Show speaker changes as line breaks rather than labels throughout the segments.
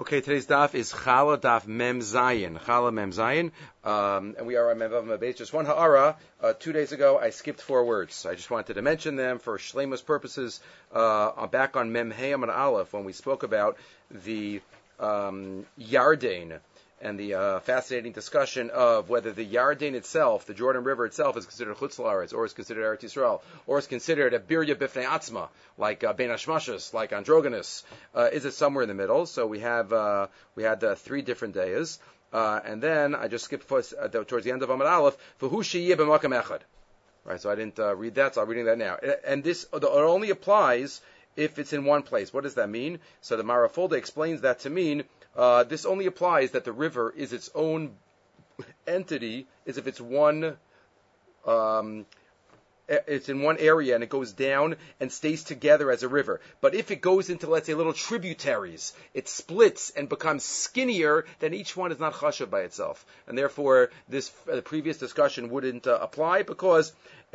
Okay, today's daf is Chala Daf Mem Zayin. Chala Mem Zayin. And we are on Mem Vav Mem Beis. Just one ha'ara. 2 days ago, I skipped 4 words. I just wanted to mention them for shleimus purposes. Back on Mem Hey Amud Aleph, when we spoke about the Yarden and the fascinating discussion of whether the Yarden itself, the Jordan River itself, is considered Chutz La'aretz, or is considered Eretz Yisrael, or is considered a Birya Bifnei Atzma, like Ben Hashmashas, like Androgonus. Is it somewhere in the middle? So we had 3 different days. And then I just skipped towards the end of Amud Aleph, V'hu sheyeh b'makam echad. Right, so I didn't read that, so I'm reading that now. And this it only applies if it's in one place. What does that mean? So the Marafulda explains that to mean this only applies that the river is its own entity, is if it's in one area and it goes down and stays together as a river. But if it goes into, let's say, little tributaries, it splits and becomes skinnier, then each one is not chashav by itself. And therefore, the previous discussion wouldn't apply because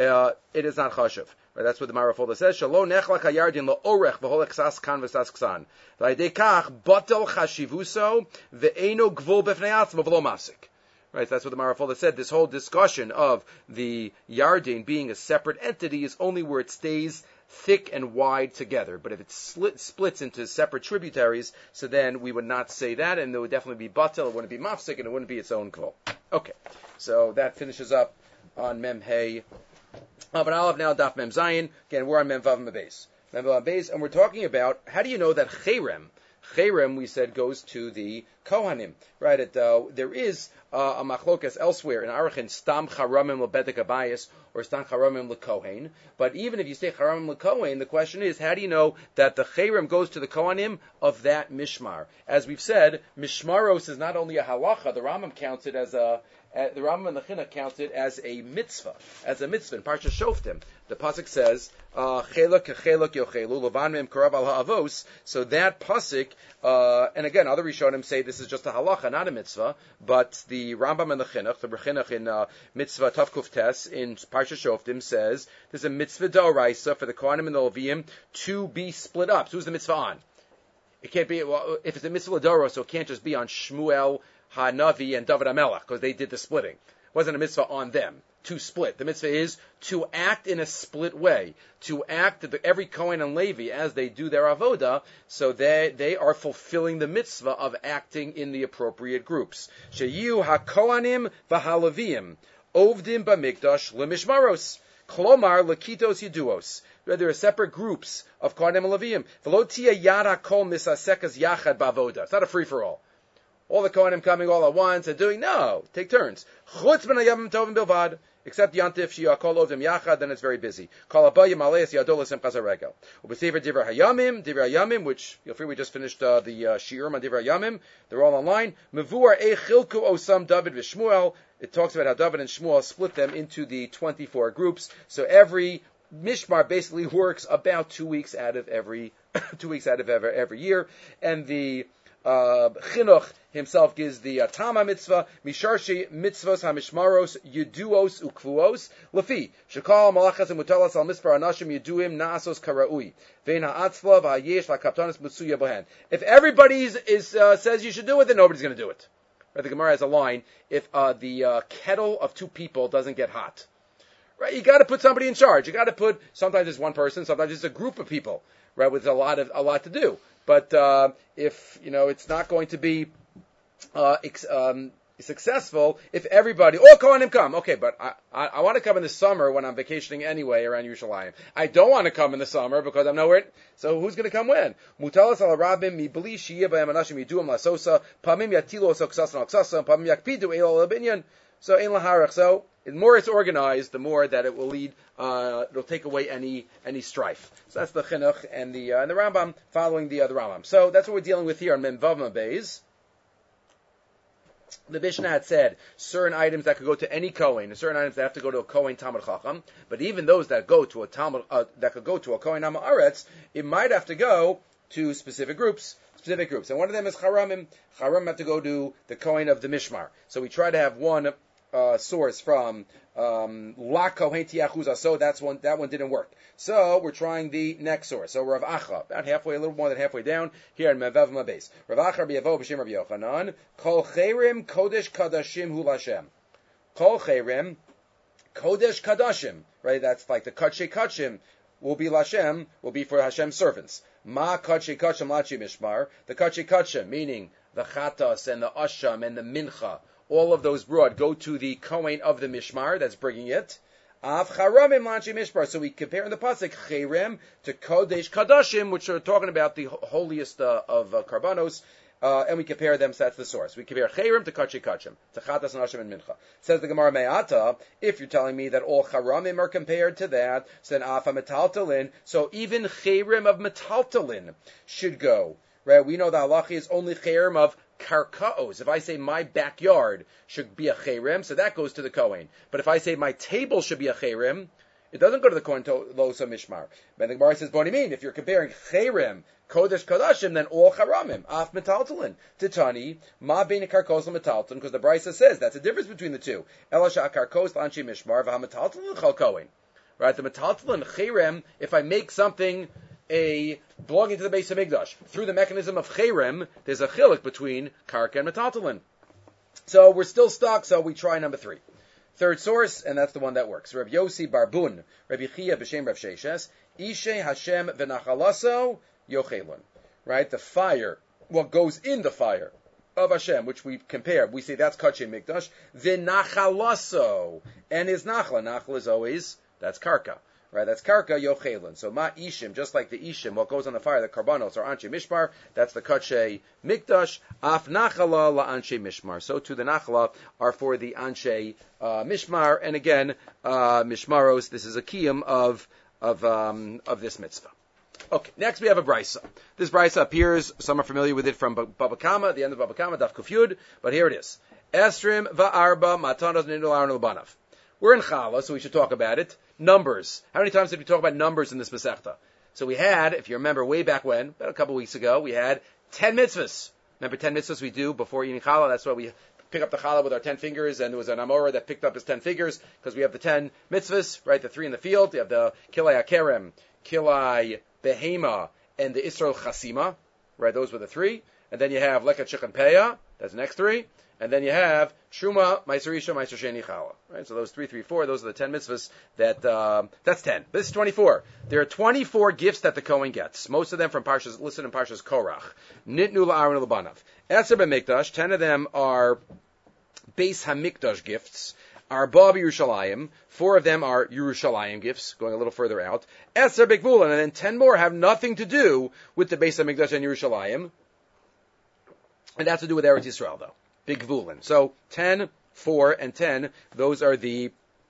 it is not chashav. Right, that's what the Marafulda says. Shalo nechlak hayardin la'orech v'holek sas kan v'sas ksan. V'ayidei kach batel chashivuso ve'eno gvul b'fnei atzmo v'lo mafsik. Right, that's what the Marafulda said. This whole discussion of the Yarden being a separate entity is only where it stays thick and wide together. But if it splits into separate tributaries, so then we would not say that, and there would definitely be batel, it wouldn't be mafsik, and it wouldn't be its own kvul. Okay, so that finishes up on Mem Hey. But Aleph now Daf Mem Zayin. Again, we're on Mem Vav Mem Beis. Mem Vav Mem Beis, and we're talking about how do you know that Cherem, we said, goes to the Kohanim, right? There is a machlokas elsewhere in Arachin, Stam Charamim Lebedek Abayis, or Stam Charamim Lekohen. But even if you say Charamim Lekohen, the question is, how do you know that the Cherem goes to the Kohanim of that Mishmar? As we've said, Mishmaros is not only a halacha, the Rambam counts it as the Rambam and the Chinuch count it as a mitzvah. In Parsha Shoftim, the pasuk says, "Chelak kechelak yochelu levan mem karav al ha'avos." So that pasuk, and again, other Rishonim say this is just a halacha, not a mitzvah. But the Rambam and the Chinuch in Mitzvah Tavkuf Tes in Parsha Shoftim says there's a mitzvah d'oraisa for the Kohanim and the Levim to be split up. So who's the mitzvah on? It can't be if it's a mitzvah d'oraisa, so it can't just be on Shmuel, Hanavi, and David HaMelech, because they did the splitting. It wasn't a mitzvah on them to split. The mitzvah is to act in a split way, to act every Kohen and Levi as they do their avoda, so they are fulfilling the mitzvah of acting in the appropriate groups. Sheyu haKohanim v'haLevim ovdim b'mikdash lemishmaros. Klomar lekitos yiduos. There are separate groups of Kohanim and Levim. V'lo tia yad hakol misasekas yachad b'avoda. It's not a free-for-all. All the Kohanim coming all at once and doing, no, take turns. Chutz ben hayamim tovim bilvad. Except Yantif, Shiakol Ovdim Yachad, then it's very busy. Kol Abayim Aleis Yadolas Simchas Haregel. Ubesever Divrei Hayamim, which you'll feel we just finished the Shiurim on Divrei Hayamim. They're all online. Mevuar Echilku Osam David v'Shmuel. It talks about how David and Shmuel split them into the 24 groups. So every Mishmar basically works about 2 weeks out of every 2 weeks out of every year, and the Chinuch himself gives the Tama mitzvah, Misharshi mitzvos hamishmaros yuduos ukvuos, Lefi, Shekal malachas and mutalas al mispar anashim yuduim naasos karaui, Vein ha'atzla v'hayesh v'kaptanis mutsuya bohen. If everybody says you should do it, then nobody's going to do it. Right, the Gemara has a line, if the kettle of 2 people doesn't get hot. Right, you got to put somebody in charge. You got to put, sometimes it's one person, sometimes it's a group of people, right, with a lot to do. But if it's not going to be successful, if everybody, all Kohanim come, okay, but I want to come in the summer when I'm vacationing anyway around Yerushalayim. I don't want to come in the summer because I'm nowhere. So who's going to come when? Mutalas al rabim mi beli shiyeh b'hem anashim yiduam lasosa pamim yatilu osoksasan al pamim yakpidu el al binyan. So ein laharach. So the more it's organized, the more that it will lead. It'll take away any strife. So that's the Chinuch and the Rambam following the Rambam. So that's what we're dealing with here on Mem Vav Mem Beis. The Mishnah had said certain items that could go to any Kohen, and certain items that have to go to a Kohen Talmud Chacham. But even those that go to a Talmud that could go to a Kohen Am Haaretz, it might have to go to specific groups. And one of them is Charamim. Charamim have to go to the Kohen of the Mishmar. So we try to have one source from La Kohen Tiachuza, so that one didn't work. So we're trying the next source. So Rav Acha, about halfway, a little more than halfway down, here in Mevav Mabes. Rav Acha B'Yavo B'Shem Rav Yochanan, Kol Cherim Kodesh Kadashim Hu Lashem. Kol Cherim Kodesh Kadashim, right? That's like the Kadshe Kachim will be Lashem, will be for Hashem's servants. Ma Kadshe Kachim Lachi Mishmar, the Kadshe Kachim, meaning the Chatas and the Asham and the Mincha, all of those broad go to the Kohen of the Mishmar that's bringing it. Av Charamim Lachi Mishmar. So we compare in the pasuk Cherem to Kodesh Kadashim, which are talking about the holiest of Karbanos, and we compare them. So that's the source. We compare Cherem to Kadshe Kachim, to Chatas and Asham and Mincha. Says the Gemara Me'ata, if you're telling me that all Charamim are compared to that, so then Afa Metaltalin, so even Cherem of Metaltalin should go. Right? We know the halacha is only Cherem of Karkaos. If I say my backyard should be a Cherem, so that goes to the Kohen. But if I say my table should be a Cherem, it doesn't go to the Kohen Losa Mishmar. But the Gemara says, what do you mean? If you're comparing Cherem, Kodesh Kadashim, then all Charamim, Af Metaltalin, Titani, Ma Bein Karkos Metaltalin, because the Brisa says that's the difference between the two. Elasha Karkos Lanchi Mishmar, V'ha Metaltalin Chal Kohen. Right? The Metaltalin Cherem, if I make something belonging to the base of Migdash. Through the mechanism of Cherem, there's a chilik between Karka and Metaltalin. So we're still stuck, so we try number 3. Third source, and that's the one that works. Rabbi Yossi Barbun, Rabbi Chia B'Shem Rav Sheshes, Ishe Hashem V'Nachalaso Yochelon. Right? The fire, what goes in the fire of Hashem, which we compare, we say that's Kachin Migdash, V'Nachalaso, and his Nachla. Nachla is always, that's Karka. Right, that's Karka Yochelon. So Ma Ishim, just like the Ishim, what goes on the fire, the Karbanos, or Anshe Mishmar, that's the Kadshe Mikdash. Af Nachala La Anshe Mishmar. So too the Nachala are for the Anshe Mishmar. And again, Mishmaros, this is a kiyum of this mitzvah. Okay, next we have a brisa. This brisa appears, some are familiar with it from Baba Kama, the end of Baba Kama, Daf Kufyud, but here it is. Esrim Va'arba Matanos Nidul Aron L'Banav. We're in Chala, so we should talk about it. Numbers. How many times did we talk about numbers in this Masechta? So we had, if you remember way back when, about a couple weeks ago, we had 10 mitzvahs. Remember 10 mitzvahs we do before eating Chala? That's why we pick up the Chala with our 10 fingers, and there was an Amora that picked up his 10 fingers, because we have the 10 mitzvahs, right? The 3 in the field. You have the Kilai Akerem, Kilai Behema, and the Israel Chasima, right? Those were the 3. And then you have Lekat Shechem Peah, that's the next 3. And then you have Truma, Meiser Isha, Meiser Sheni Chala. Right? So those 3, 3, 4, those are the 10 mitzvahs that's 10. This is 24. There are 24 gifts that the Kohen gets. Most of them from Parshas, listed in Parshas Korach. Nitnu la'aron l'banav. Eser b'mikdash, 10 of them are Beis HaMikdash gifts. Arba b'Yerushalayim, 4 of them are Yerushalayim gifts, going a little further out. Eser b'Gvulan, and then 10 more have nothing to do with the Beis HaMikdash and Yerushalayim. And that's to do with Eretz Yisrael, though. Big Vulin. So 10, 4, and 10, those are the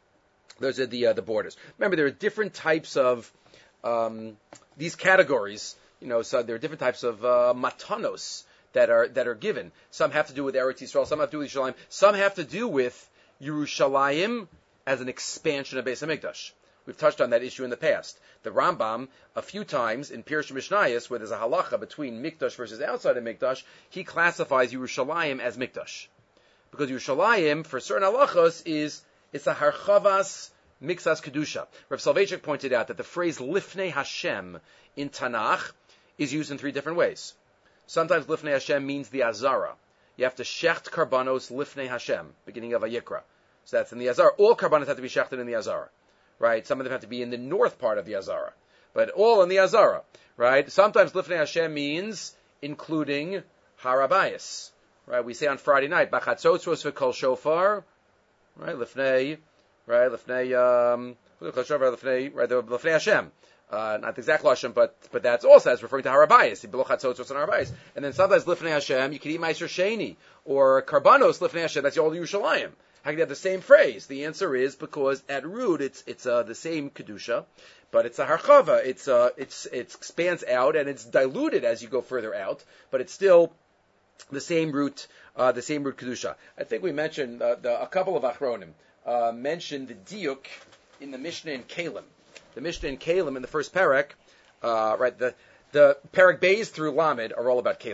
borders. Remember, there are different types of these categories. So there are different types of matanos that are given. Some have to do with Eretz Yisrael, some have to do with Yerushalayim, some have to do with Yerushalayim as an expansion of Beis HaMikdash. We've touched on that issue in the past. The Rambam, a few times in Pirush Mishnayos, where there's a halacha between Mikdash versus outside of Mikdash, he classifies Yerushalayim as Mikdash. Because Yerushalayim, for certain halachos, it's a harchavas mixas kedusha. Rav Soloveitchik pointed out that the phrase Lifnei Hashem in Tanakh is used in 3 different ways. Sometimes Lifnei Hashem means the Azara. You have to shecht karbanos Lifnei Hashem, beginning of Vayikra. So that's in the Azara. All karbanos have to be shechted in the Azara. Right? Some of them have to be in the north part of the Azara. But all in the Azara. Right? Sometimes Lifnei Hashem means including Harabayas. Right? We say on Friday night, Bachatzotzros v'kol shofar. Right? Lifnei, right? Lifnei, right? Lifnei Hashem. Not the exact Lashon, but that's also as referring to Harabayas. B'lochatzotzros and Harabayas. And then sometimes Lifnei Hashem, you can eat Meiser Sheni. Or Karbanos Lifnei Hashem, that's all Yerushalayim. How can you have the same phrase? The answer is because at root it's the same kedusha, but it's a harchava. It expands out and it's diluted as you go further out, but it's still the same root kedusha. I think we mentioned a couple of achronim mentioned the diuk in the Mishnah in Kalim. The Mishnah in Kalim in the first parak, right? The parak Beis through Lamed are all about Kalim.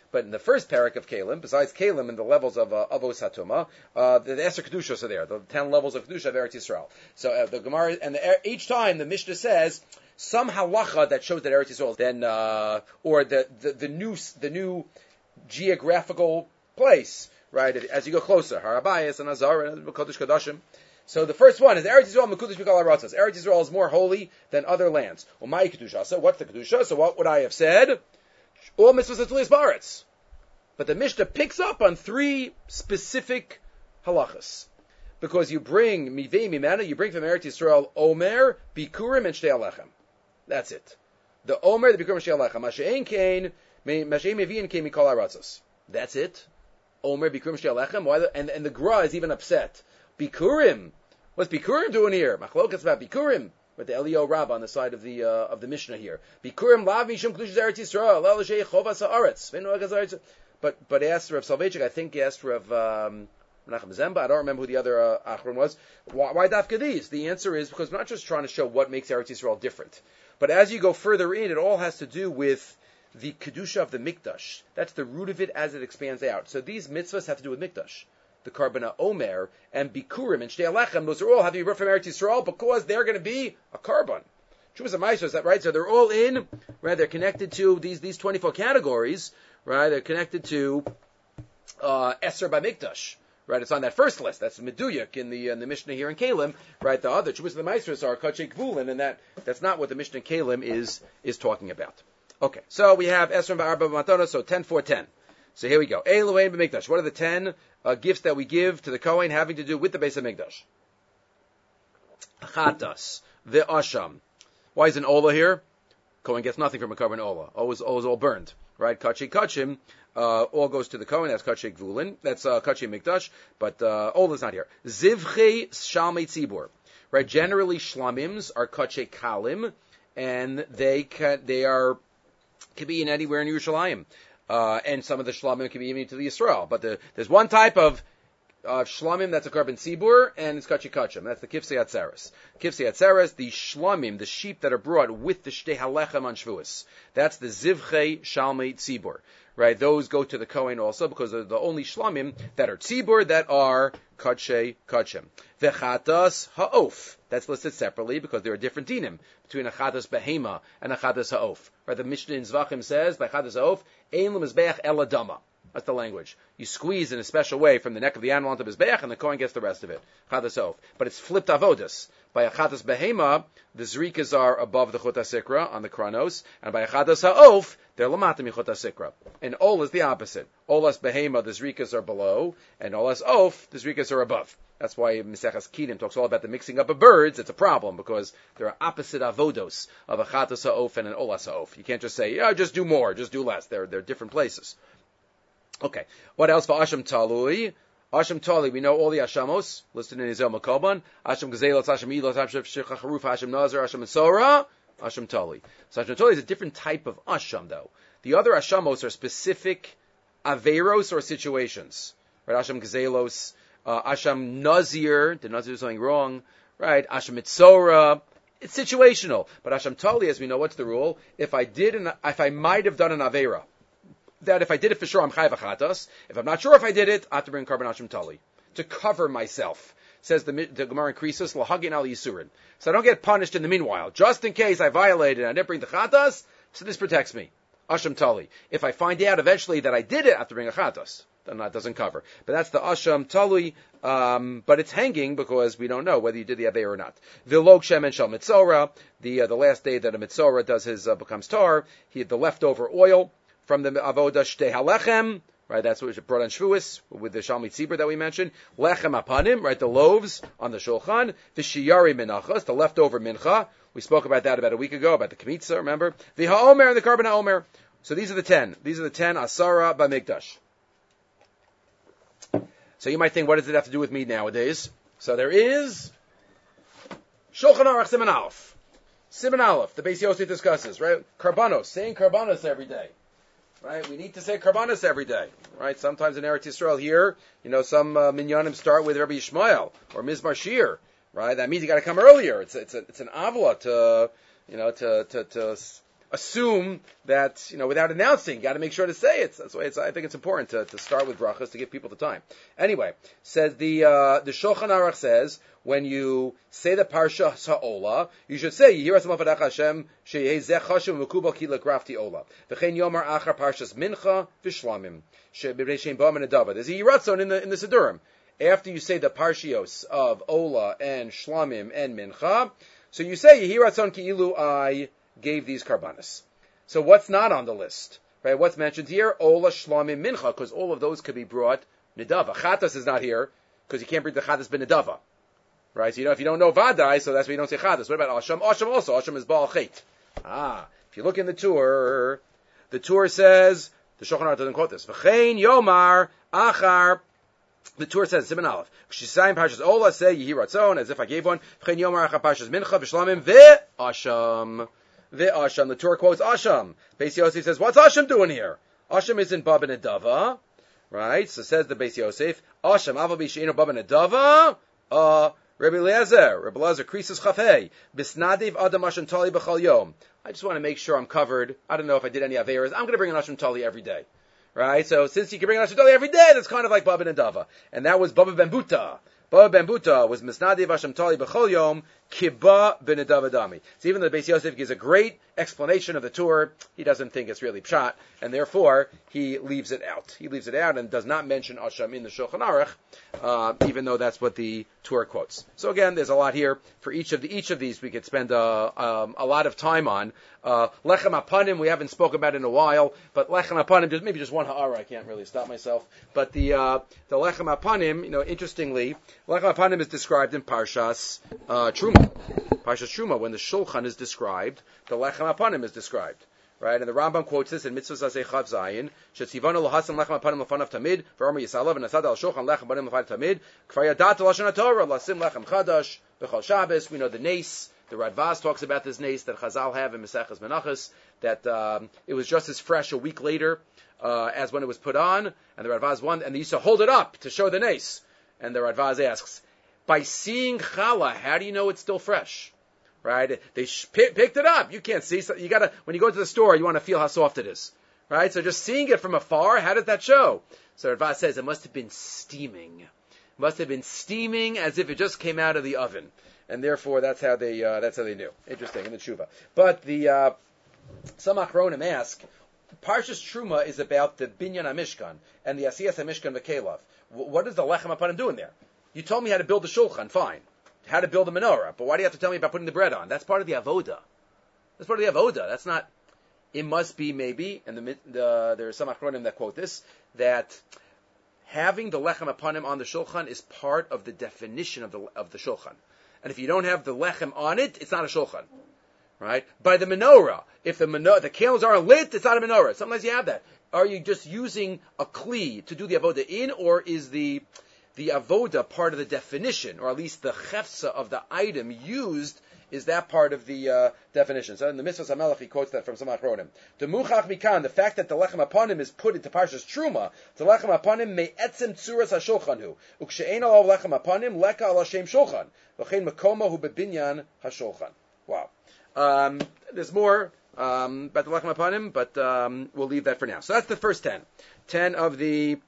But in the first parak of Kalim, besides Kalim and the levels of Avos Hatuma, the Eser Kedushos are there, the 10 levels of Kedusha of Eretz Yisrael. So the Gemara, and each time the Mishnah says some halacha that shows that Eretz Yisrael, then or the new geographical place, right? As you go closer, Harabayas and Azar and Kodesh Kodashim. So the first one is Eretz Yisrael Mekudesh Mikol Haratzos. Eretz Yisrael is more holy than other lands. Well, my Kedusha. So what's the Kedusha? So what would I have said? All mitzvahs atuliyas baretz. But the Mishnah picks up on 3 specific halachas. Because you bring mivei mimena, you bring from Eretz Yisrael Omer, Bikurim, and Shtei Alechem. That's it. The Omer, the Bikurim, and Shtei Alechem. Mashe'en kain, Mashe'en mevi'en kain mikol haratzos. That's it. Omer, Bikurim, Shtei Alechem. And the Gra is even upset. Bikurim. What's Bikurim doing here? Machlokas about Bikurim. With the Elio Rab on the side of the Mishnah here. Bikurim lav mishum kedushas Eretz Yisrael. El shei chovas haaretz. But asked Rav Soloveitchik, I think he asked Rav Menachem Zemba. I don't remember who the other Achron was. Why dafka these? The answer is because we're not just trying to show what makes Eretz Yisrael different. But as you go further in, it all has to do with the kedusha of the mikdash. That's the root of it as it expands out. So these mitzvahs have to do with mikdash. The Karbana Omer and Bikurim and Shtei Alechem, those are all have to be brought from Eretz Yisrael because they're going to be a carbon. Shumas and Maisros, that right? So they're all in, right? They're connected to these 24 categories, right? They're connected to Eser B'Mikdash, right? It's on that first list. That's Meduyuk in the Mishnah here in Kalim, right? The other Shumas and the Maisros are Kachei Gvulin, and that's not what the Mishnah in Kalim is talking about. Okay, so we have Eser B'Arba B'Matona, so 10, 4, 10. So here we go. Elohein b'mikdash. What are the 10 gifts that we give to the Kohen having to do with the base of Mikdash? Chatas, the asham. Why is an ola here? Kohen gets nothing from a carbon ola. Always all burned, right? Kachi kachim, all goes to the Kohen. That's kachi gvulin. That's kachi mikdash. But ola's not here. Zivchei shalmei tzibur. Right? Generally, shlamims are kachi kalim, and they can be in anywhere in Yerushalayim. And some of the shlamim can be even to the Yisrael. But there's one type of shlamim that's a carbon tzibur, and it's kachi kachim. That's the kifsei atzeres. Kifsei atzeres, the shlamim, the sheep that are brought with the shtei halechem on Shavuos. That's the zivchei shalmei tzibur. Right? Those go to the Kohen also because they're the only shlamim that are tzibur that are kachei kachim. V'chatas ha'of. That's listed separately because there are different dinim between a chatas behema and a chatas ha'of. Right? The Mishnah in Zvachim says by chatas ha'of, ein l'mizbeach eladama. That's the language. You squeeze in a special way from the neck of the animal onto the mizbeach, and the Kohen gets the rest of it. Chatas ha'of. But it's flipped avodas. By a chatas behema, the zrikas are above the chut hasikra on the kranos, and by a chatas ha'of, they're lamata mi chut hasikra. And ol is the opposite. Olas behema, the zrikas are below, and olas of, the zrikas are above. That's why Maseches Kedim talks all about the mixing up of birds. It's a problem because there are opposite avodos of a chatas ha'of and an olas ha'of. You can't just say, just do more, just do less. They're different places. Okay. What else for Asham Talui? Asham Tali, we know all the Ashamos listed in Yisrael Makoban. Asham Gazelos, Asham Ilos, Asham Shechacharuf, Asham Nazar, Asham Mesora, Asham Tali. So Asham Tali is a different type of Asham, though. The other Ashamos are specific Averos or situations. Right? Asham Gazelos, Asham Nazir, did Nazir do something wrong? Right? Asham Mitzora. It's situational. But Asham Tali, as we know, what's the rule? If I might have done an Avera, that if I did it for sure, I'm chayav achatas. If I'm not sure if I did it, I have to bring carbon asham tali to cover myself. Says the Gemara in Krisus, lahagin al yisurin. So I don't get punished in the meanwhile. Just in case I violated and I didn't bring the chatas, so this protects me. Asham tali. If I find out eventually that I did it, I have to bring a chatas. Then that doesn't cover. But that's the asham tali. But it's hanging because we don't know whether you did the avei or not. Vilog shemen shel mitzora. The last day that a mitzora does his becomes tar, he had the leftover oil from the avodah shtei halechem, right? That's what was brought on Shavuos with the shalmei tzibur that we mentioned. Lechem apanim, right? The loaves on the shulchan. The shiyari minachas, the leftover mincha. We spoke about that about a week ago about the kmitza. Remember the ha'omer and the carbon ha'omer. So these are the 10. These are the 10 asara b'mikdash. So you might think, what does it have to do with me nowadays? So there is Shulchan Aruch Siman Aleph. Siman Aleph. The Beis Yosef discusses, right? Karbanos, saying karbanos every day. Right, we need to say karbanos every day. Right, sometimes in Eretz Yisrael here, some minyanim start with Rabbi Yishmael or Mizmar Shir. Right, that means you got to come earlier. It's an avla to assume that, without announcing, got to make sure to say it. That's why I think it's important to start with brachas to give people the time. Anyway, says the Shulchan Aruch says, when you say the Parsha Ha'ola, you should say, Yehira Samafadach Hashem, Sheyeh Zech Hashem Mekubal Ki Lekrafti Ola. V'chein Yomar Achar Parshas Mincha V'Shlamim. She'b'rei Shem Ba'am and Adava. There's a Yiratzon in the Sidurim. After you say the Parshios of Ola and Shlamim and Mincha, so you say, Yehiratzon Ki Ilu I gave these karbanos. So what's not on the list? Right? What's mentioned here? Ola, Shlamim, Mincha, because all of those could be brought Nidava. Chatas is not here, because you can't bring the Chatas ben Nidava. Right? So if you don't know Vadai, so that's why you don't say Chatas. What about Asham? Asham also. Asham is Baal Chet. If you look in the Tur says, the Shulchan Aruch doesn't quote this. V'chein Yomar Achar. The Tur says, Siman Aleph. Sh'sayim Parshas Ola, say Yehi Ratzon, as if I gave one. V'chein Yomar Achar Parshas Mincha V'Shlamim V'Asham. The Tur quotes Asham. Beis Yosef says, what's Asham doing here? Asham isn't Bab and Adava, right? So says the Beis Yosef, Asham, Avabi She'ino Bab and Adava, Rabbi Eliezer, Krisis Chafei, Bisnadiv Adam Asham Tali B'chal Yom. I just want to make sure I'm covered. I don't know if I did any Averas. I'm going to bring an Asham Tali every day, right? So since you can bring an Asham Tali every day, that's kind of like Bab and Adava. And that was Baba Ben Buta. Baba Ben Buta was Misnadiv Asham Tali B'chol Yom, Kiba Ben Adavadami. So even though the Beis Yosef gives a great explanation of the Tur, he doesn't think it's really pshat, and therefore he leaves it out. He leaves it out and does not mention Asham in the Shulchan Aruch, even though that's what the Tur quotes. So again, there's a lot here. For each of these, we could spend a lot of time on. Lechem Apanim, we haven't spoken about in a while, but Lechem Apanim, maybe just one ha'ara, I can't really stop myself. But the Lechem Apanim, interestingly, Lechem Apanim is described in Parshas Truma. Parshas Truma, when the Shulchan is described, the Lechem Apanim is described. Right? And the Rambam quotes this in Mitzvah Zasei Chav Zayin, Shetzivanu L'Hasan Lechem Apanim L'fanav Tamid, V'Omer Yisalav, and Asad Al Shulchan Lechem Apanim L'fanav Tamid, K'far Yadat L'Lashon HaTorah, L'Asim Lechem Chadash, B'chol Shabbos. We know the Nes. The Radvaz talks about this Nes that Chazal have in Maseches Menachos, that it was just as fresh a week later as when it was put on, and the Radvaz won, and they used to hold it up to show the Nes. And the Radvaz asks, by seeing challah, how do you know it's still fresh? Right? They picked it up. You can't see. So you gotta, when you go to the store, you want to feel how soft it is. Right? So just seeing it from afar, how does that show? So Radvaz says it must have been steaming. It must have been steaming as if it just came out of the oven. And therefore, that's how they knew. Interesting in the tshuva. But the some achronim ask, Parshas Truma is about the Binyan HaMishkan and the Asiyas HaMishkan V'Kelav. What does the Lechem Apanim do in there? You told me how to build the Shulchan, fine. How to build the menorah, but why do you have to tell me about putting the bread on? That's part of the avoda. That's part of the avoda. That's not. It must be maybe, and there are some achronim that quote this, that having the lechem apanim on the shulchan is part of the definition of the shulchan. And if you don't have the lechem on it, it's not a shulchan, right? By the menorah, if the candles aren't lit, it's not a menorah. Sometimes you have that. Are you just using a kli to do the avoda in, or is the avoda part of the definition, or at least the chefsa of the item used, is that part of the definition? So in the Mitzvah HaMelech, he quotes that from some achronim. The muchach mikan, the fact that the lechem apanim is put into Parshas Truma, the lechem apanim me'etzem tzuras hashulchan hu, ukshe'en alav lechem apanim leka al Hashem shulchan, v'chein makoma hu bebinyan hashulchan. Wow. There's more about the lechem apanim, but we'll leave that for now. So that's the first 10. 10 of the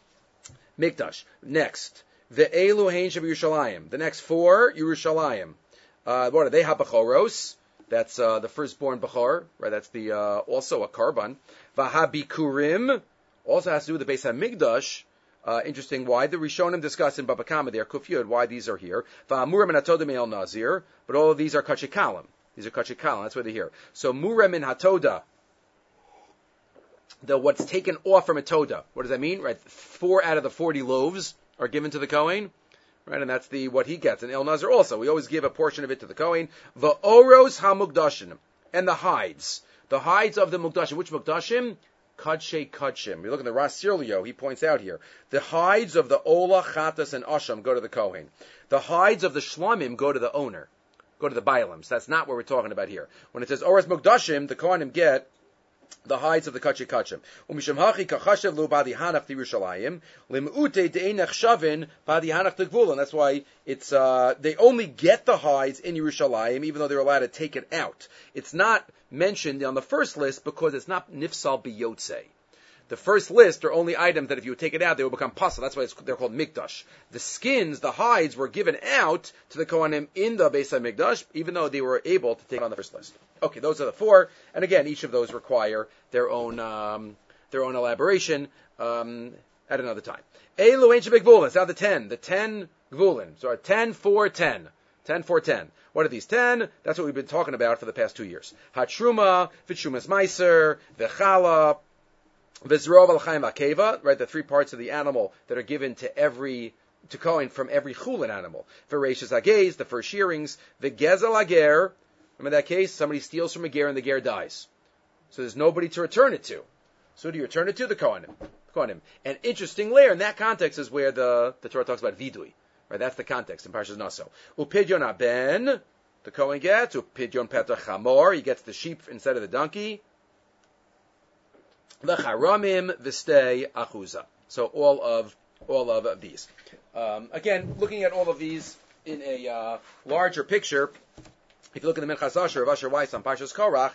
Mikdash. Next, the Elu Hein Sheb Yerushalayim. The next 4, Yerushalayim. What are they? Habachoros. That's the firstborn Bachor. Right. That's the also a karban. Vahabikurim also has to do with the Beis Hamikdash. Interesting. Why the Rishonim discuss in Baba Kama there Kufyud why these are here. Vamurim and Hatoda Me'el Nazir. But all of these are Kachikalim. These are Kachikalim. That's why they're here. So Murem and Hatoda. What's taken off from a toda. What does that mean? Right, 4 out of the 40 loaves are given to the Kohen, right, and that's what he gets. And El Nazir also, we always give a portion of it to the Kohen. Va'oros hamugdashim, and the hides of the mugdashim. Which mugdashim? Kadshe Kadshim. You look at the Ras Sirlio, he points out here, the hides of the Ola, Chatas, and Asham go to the Kohen. The hides of the Shlamim go to the owner, go to the Bailim. So that's not what we're talking about here. When it says Oros mugdashim, the Kohanim get the hides of the Kachim Kachim. Umisham hachi kachashev lo badi hanach Yerushalayim limute de'enach shavin badi hanach tegvul, and that's why it's they only get the hides in Yerushalayim, even though they're allowed to take it out. It's not mentioned on the first list because it's not nifsal biyotze. The first list are only items that if you would take it out, they would become pasal. That's why they're called mikdash. The skins, the hides, were given out to the Kohanim in the Beis HaMikdash, even though they were able to take on the first list. Okay, those are the four, and again, each of those require their own elaboration at another time. Elu ancient gvulin. Now the 10 gvulin. So 10, 4, 10. 10, 4, 10. What are these 10? That's what we've been talking about for the past 2 years. Hatruma, V'trumas Meiser, V'chala, V'zrov al-Chaim Akeva, right, the 3 parts of the animal that are given to Kohen from every chulin animal. V'reishas Hagez, the first shearings. V'gezel Hager, remember that case? Somebody steals from a ger and the ger dies. So there's nobody to return it to. So who do you return it to? The Kohanim. And interesting layer in that context is where the Torah talks about vidui. Right, that's the context in Parshas Naso. Upidyon aben, the Kohen gets. Upidyon petach chamor, he gets the sheep instead of the donkey. The charamim v'stei achuza. So all of these. Again, looking at all of these in a larger picture, if you look at the Minchas Asher of Asher Weiss on Parshas Korach,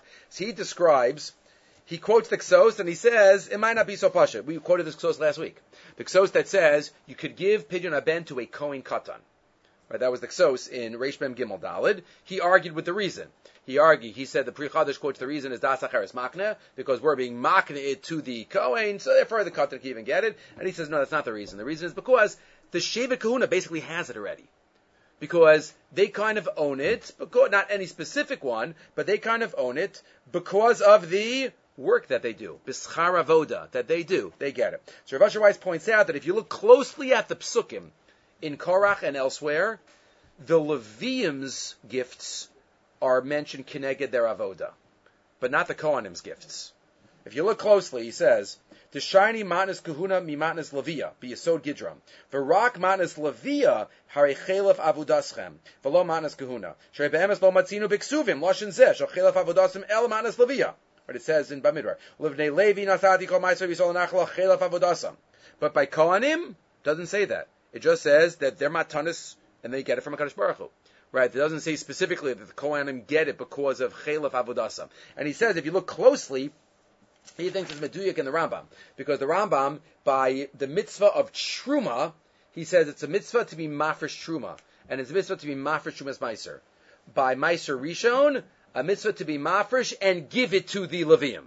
he quotes the Ksos and he says, it might not be so pasha. We quoted this Ksos last week. The Ksos that says you could give Pidyon Aben to a Kohen Katan. Right, that was the Ksos in Reish Mem Gimel Dalid. He argued with the reason. He said the Pri Chadash quotes the reason is Das Acheres Makna, because we're being Makna it to the Kohen, so therefore the Katan can even get it. And he says, no, that's not the reason. The reason is because the Shevet Kahuna basically has it already. Because they kind of own it, not any specific one, but they kind of own it because of the work that they do, bischar avoda, that they do, they get it. So Rav Asher Weiss points out that if you look closely at the psukim in Korach and elsewhere, the Levium's gifts are mentioned keneged their avoda, but not the Kohanim's gifts. If you look closely, he says, "Tishayni matnas kahuna mi matnas Levia biyasod gidram v'rak matnas Levia harei chelef avodaschem v'lo matnas kahuna shrei be'emes lo matzinu b'ksuvim loshen zeh shel chelef avodaschem el matnas Levia." But it says in Bamidbar, "Livnei Levi nasati kol ma'aser v'yisol nachla chelaf avodasam." But by Kohanim, doesn't say that. It just says that they're matanis and they get it from HaKadosh Baruch Hu. Right? It doesn't say specifically that the Kohanim get it because of chelaf avodasam. And he says, if you look closely, he thinks it's Meduyik in the Rambam, because the Rambam, by the mitzvah of Truma, he says it's a mitzvah to be mafresh Truma, and it's a mitzvah to be mafresh Trumas Meiser. By Meiser Rishon, a mitzvah to be mafresh and give it to the Levium.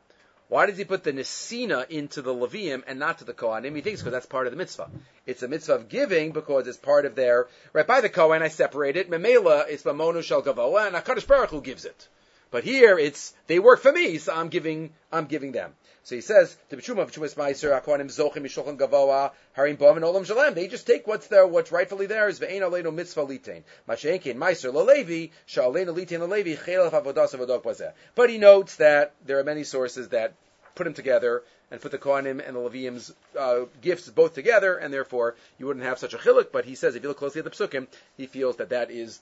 Why does he put the Nesina into the Levium and not to the Kohanim? He thinks because that's part of the mitzvah. It's a mitzvah of giving because it's part of their, right, by the Kohen I separate it, Memela, it's Mamonu Shel Gavoa, and HaKadosh Baruch Hu gives it. But here it's, they work for me, so I'm giving them. So he says, the B'Truma B'Trumas Meiser, HaKohanim Zochim Mishulchan Gavoa, Harim Bov and Olam Shalem. They just take what's rightfully theirs. Ve'ein Aleinu Mitzvah Litein. Masha'enkin Meiser LaLevi, Sha'aleinu Litein LaLevi, Chelaf Avodas Avodok Bazeh. But he notes that there are many sources that put them together and put the Kohanim and the Levium's gifts both together, and therefore you wouldn't have such a chiluk. But he says, if you look closely at the Psukim, he feels that is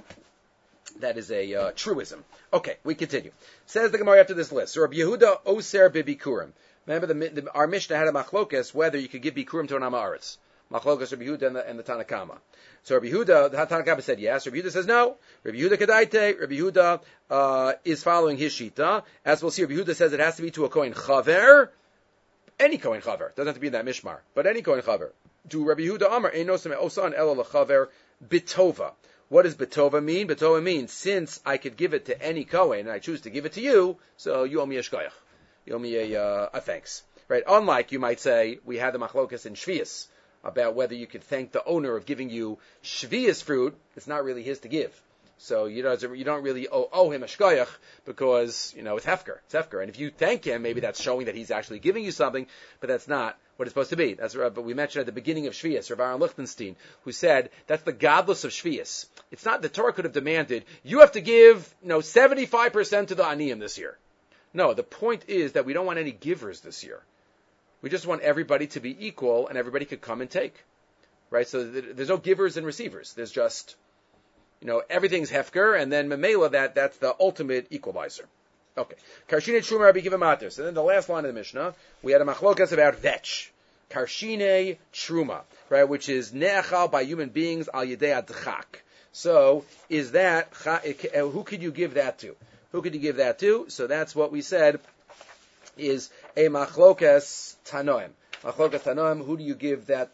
a truism. Okay, we continue. Says the Gemara after this list. So Rabbi Yehuda Oser Bibikurim. Remember, our Mishnah had a machlokas whether you could give Bikurim to an Amaretz. Machlokas Rabbi Yehuda and the Tanakama. So Rabbi Yehuda, the Tanakama said yes. Rabbi Yehuda says no. Rabbi Yehuda Kedaite. Rabbi Yehuda is following his shita. As we'll see, Rabbi Yehuda says it has to be to a Kohen Chaver. Any Kohen Chaver. Doesn't have to be in that Mishmar. But any Kohen Chaver. To Rabbi Yehuda Amar, Einosem Osan Elo Lechaver Bitova. What does Betova mean? Betova means, since I could give it to any Kohen, and I choose to give it to you, so you owe me a shkoyach. You owe me a thanks. Right? Unlike, you might say, we had the machlokas in Shvius, about whether you could thank the owner of giving you Shvius fruit. It's not really his to give. So you don't really owe him a shkoyach, because, it's hefker. It's hefker. And if you thank him, maybe that's showing that he's actually giving you something, but that's not what it's supposed to be. That's but we mentioned at the beginning of Shvius, Rav Aaron Lichtenstein, who said that's the godless of Shvius. It's not, the Torah could have demanded, you have to give, 75% to the Aniyim this year. No, the point is that we don't want any givers this year. We just want everybody to be equal and everybody could come and take. Right? So there's no givers and receivers. There's just, everything's hefker, and then memela, that's the ultimate equalizer. Okay. Karshine Truma Rabbi Akiva Mater. So then the last line of the Mishnah, we had a machlokas about vetch. Karshine Truma, right, which is ne'achal by human beings al yedei adchak. So, is that, who could you give that to? Who could you give that to? So that's what we said is a machlokas tanoim. Machlokas tanoim, who do you give that,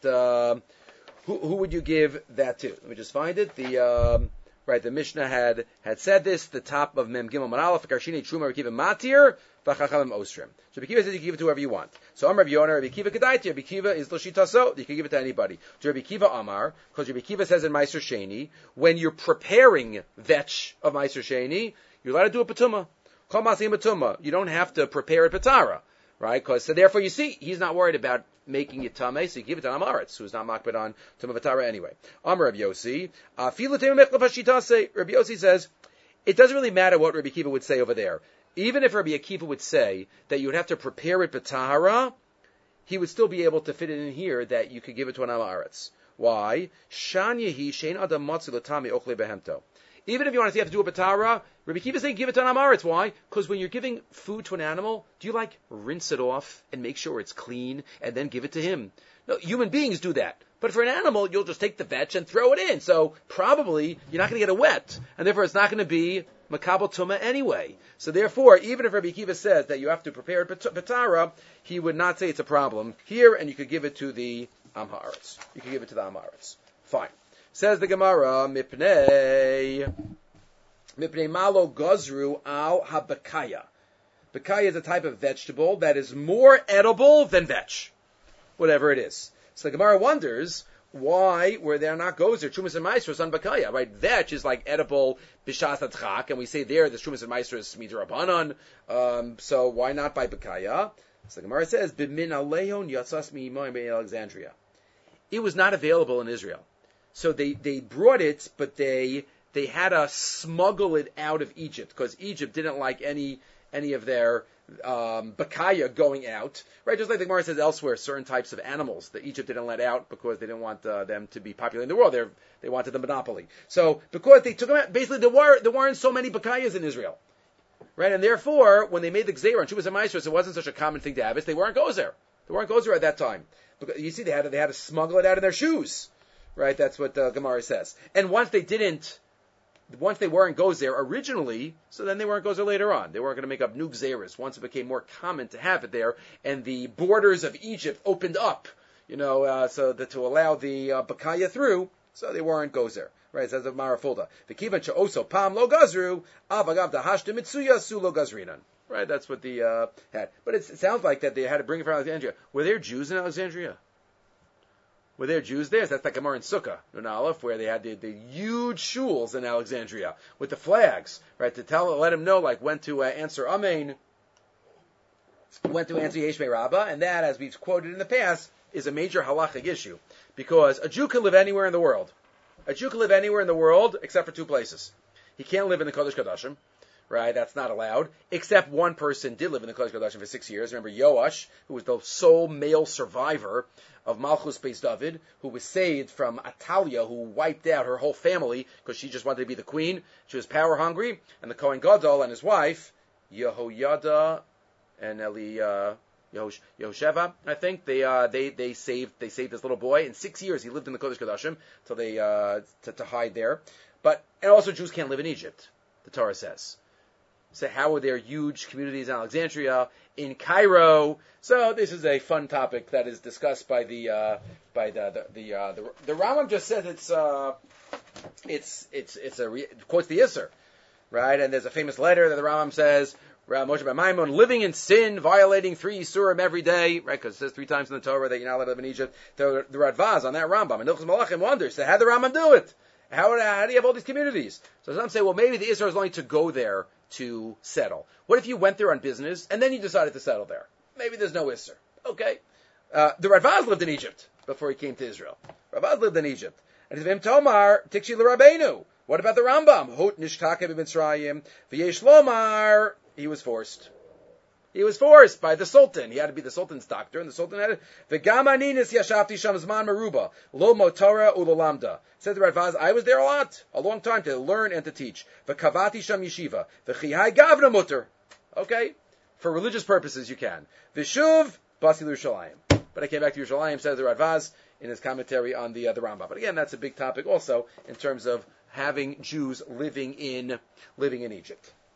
who would you give that to? Let me just find it. The Mishnah had said this, the top of Mem Gimel Manalef, Karshini Truma Rekiva Matir, V'chachamim Osrim. So Rabbi Kiva says you can give it to whoever you want. So Amar Rabbi Yonah, Rabbi Kiva Kedaiti, Rabbi Kiva is L'shitaso, you can give it to anybody. To Rabbi Kiva Amar, because Rabbi Kiva says in Meiser Sheni, when you're preparing vetch of Meiser Sheni, you're allowed to do a patuma. Kol Masim Patuma. You don't have to prepare a patara. Right? So therefore you see, he's not worried about making it tameh, so you give it to Amaretz, who's not makbid on Tumah Vatara anyway. Amar Rabbi Yossi, Rabbi Yossi says, it doesn't really matter what Rabbi Akiva would say over there. Even if Rabbi Akiva would say that you would have to prepare it b'tahara, he would still be able to fit it in here that you could give it to an Amaretz. Why? Shan yehi shein adam matzu l'tami ochle behemto. Even if you want to say you have to do a batara, Rabbi Akiva is saying give it to an amaretz. Why? Because when you're giving food to an animal, do you rinse it off and make sure it's clean and then give it to him? No, human beings do that. But for an animal, you'll just take the vetch and throw it in. So probably you're not going to get it wet. And therefore it's not going to be makabel tumah anyway. So therefore, even if Rabbi Akiva says that you have to prepare it batara, he would not say it's a problem here, and you could give it to the am haaretz. You could give it to the am haaretz. Fine. Says the Gemara, Mipnei malo gozru al habakaya. Bakaya is a type of vegetable that is more edible than vetch, whatever it is. So the Gemara wonders why were there not gozer trumas and maestros on bakaya? Right, vetch is like edible bishas atchak, and we say there the trumas and maestros midrabanan. So why not by bakaya? So the Gemara says bimin aleon yatzas mi'imoim Alexandria. It was not available in Israel. So they brought it, but they had to smuggle it out of Egypt because Egypt didn't like any of their bakaya going out, right? Just like the Gemara says elsewhere, certain types of animals that Egypt didn't let out because they didn't want them to be popular in the world. They wanted the monopoly. So because they took them out, basically there weren't so many bakayas in Israel, right? And therefore, when they made the Gzeira on Shuvas and Maestros, it wasn't such a common thing to have it. They weren't gozer. They weren't gozer at that time. Because, you see, they had to smuggle it out in their shoes. Right, that's what Gemara says. And once they weren't gozer originally, so then they weren't gozer later on. They weren't going to make up new gzeras. Once it became more common to have it there, and the borders of Egypt opened up, so that to allow the bakaya through, so they weren't gozer. Right, it says of Marafulda. The kivan also pam lo gazru, avagav dahashta mitsuya su lo gazrinan. Right, that's what the had. But it sounds like that they had to bring it from Alexandria. Were there Jews in Alexandria? Were there Jews there? That's like Gemara in Sukkah, in Aleph, where they had the huge shuls in Alexandria with the flags, right? To let him know, when to answer Amen, went to answer Yesh Rabbah, and that, as we've quoted in the past, is a major halachic issue because a Jew can live anywhere in the world. A Jew can live anywhere in the world except for two places. He can't live in the Kodesh Kodashim. Right, that's not allowed. Except one person did live in the Kodesh Kodashim for 6 years. Remember Yoash, who was the sole male survivor of Malchus Beis David, who was saved from Atalia, who wiped out her whole family because she just wanted to be the queen. She was power hungry, and the Kohen Gadol and his wife Yehoyada and Yehosheva, I think they saved this little boy. In 6 years, he lived in the Kodesh Kodashim till they to hide there. And also Jews can't live in Egypt. The Torah says. So how were there huge communities in Alexandria, in Cairo? So this is a fun topic that is discussed by the Rambam. Just says quotes the Isser, right? And there's a famous letter that the Rambam says, Moshe ben Maimon, living in sin, violating 3 Isurim every day, right? Because it says 3 times in the Torah that you're not allowed to live in Egypt. The Radvaz on that Rambam, and Hilchos Malachim wonders, so how did the Rambam do it? How do you have all these communities? So some say, well, maybe the Isser is only to go there to settle. What if you went there on business and then you decided to settle there? Maybe there's no Isser. Okay. The Radvaz lived in Egypt before he came to Israel. Radvaz lived in Egypt. And Vim Tomar, Tikshi l'Rabbeinu. What about the Rambam? Hot nishtake b'Mitzrayim, v'yesh lomar. He was forced. He was forced by the Sultan. He had to be the Sultan's doctor, and the Sultan had it. V'gam aninis yashavti sham zman meruba, lo motora u'lolamda. Said the Radvaz, I was there a long time to learn and to teach. V'kavati sham yeshiva, v'chihai gavna mutter. Okay? For religious purposes you can. V'shuv, basi l'Yerushalayim. But I came back to Yerushalayim, said the Radvaz, in his commentary on the Rambam. But again, that's a big topic also, in terms of having Jews living in Egypt.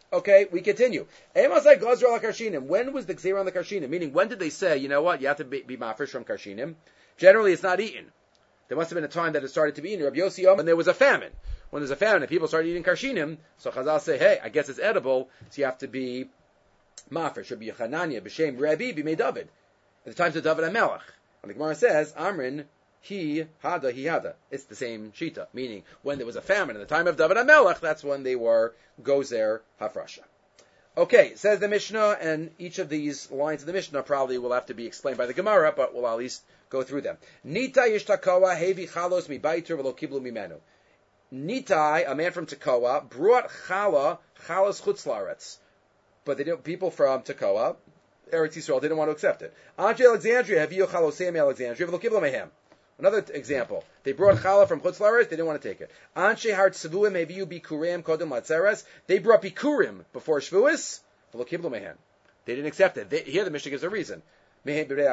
Okay, we continue. When was the Gzeira on the Karshinim? Meaning, when did they say, you know what, you have to be mafresh from Karshinim? Generally, it's not eaten. There must have been a time that it started to be eaten. Rabbi Yossi, when there was a famine. When there's a famine and people start eating Karshinim, so Chazal say, hey, I guess it's edible, so you have to be mafresh. Rabbi Yechananya, B'Shem Rabbi, B'Mei David. At the times of David HaMelech. When the Gemara says, Amrin, he hada. It's the same shita, meaning when there was a famine in the time of David HaMelech, that's when they were gozer hafrasha. Okay, says the Mishnah, and each of these lines of the Mishnah probably will have to be explained by the Gemara, but we'll at least go through them. Nita yishtakawa hevi chalos mi baitur v'lo kiblu mimenu. Nitai, a man from Tekoa, brought chalos chutz laaretz, but people from Tekoa, Eretz Yisrael, didn't want to accept it. Anshe Alexandria, heviyo chaloseim Alexandria v'lo kiblu mehem. Another example, they brought challah from Chutz Laaretz, they didn't want to take it. Anshe Har Tzevuim heviu bikurim kodem latzeres, they brought bikurim before Shvuas, v'lo kiblu mehen. They didn't accept it. Here the Mishnah gives a reason. The shtei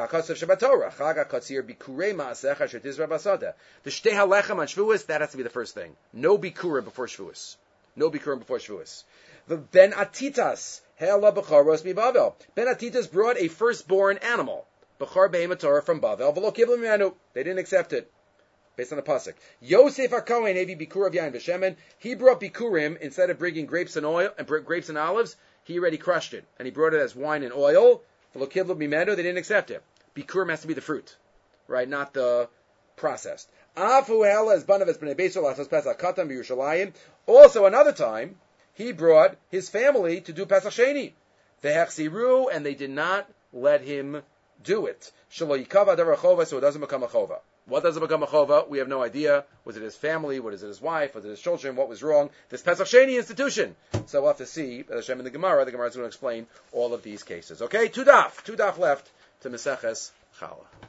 halechem on Shvuas, that has to be the first thing. No bikurim before Shvuas. No bikurim before Shvuas. The Ben Atitas, he'ala b'charos mi Bavel. Ben Atitas brought a firstborn animal. B'char be'emet Torah from Bavel, v'lo kiblu mimenu. They didn't accept it, based on the pasuk. Yosef HaKohen hevi bikurav yain v'shemen. He brought bikurim instead of bringing grapes and oil and grapes and olives. He already crushed it, and he brought it as wine and oil. V'lo kiblu mimenu. They didn't accept it. Bikurim has to be the fruit, right? Not the processed. Afu hela is banav es bnei beisol lasos pesach katan b'Yerushalayim. Also, another time, he brought his family to do Pesach Sheni. V'hechsiru, and they did not let him do it. Shelo yikava davar chova, so it doesn't become a chova. What doesn't become a chova? We have no idea. Was it his family? Was it his wife? Was it his children? What was wrong? This Pesach Sheni institution. So we'll have to see, Hashem in the Gemara. The Gemara is going to explain all of these cases. Okay, two daf left to Meseches Challah.